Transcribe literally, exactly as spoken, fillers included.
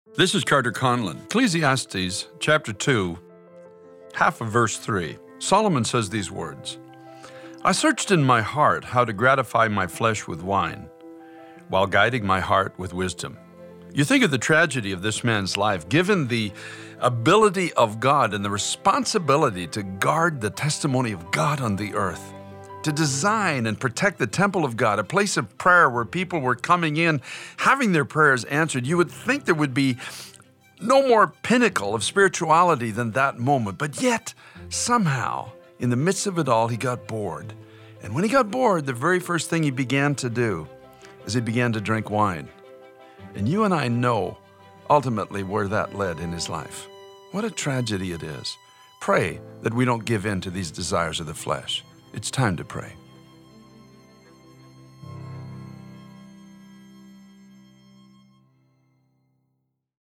This is Carter Conlon. Ecclesiastes chapter two, half of verse three. Solomon says these words, I searched in my heart how to gratify my flesh with wine, while guiding my heart with wisdom. You think of the tragedy of this man's life, given the ability of God and the responsibility to guard the testimony of God on the earth, to design and protect the temple of God, a place of prayer where people were coming in, having their prayers answered. You would think there would be no more pinnacle of spirituality than that moment. But yet, somehow, in the midst of it all, he got bored. And when he got bored, the very first thing he began to do is he began to drink wine. And you and I know ultimately where that led in his life. What a tragedy it is. Pray that we don't give in to these desires of the flesh. It's time to pray.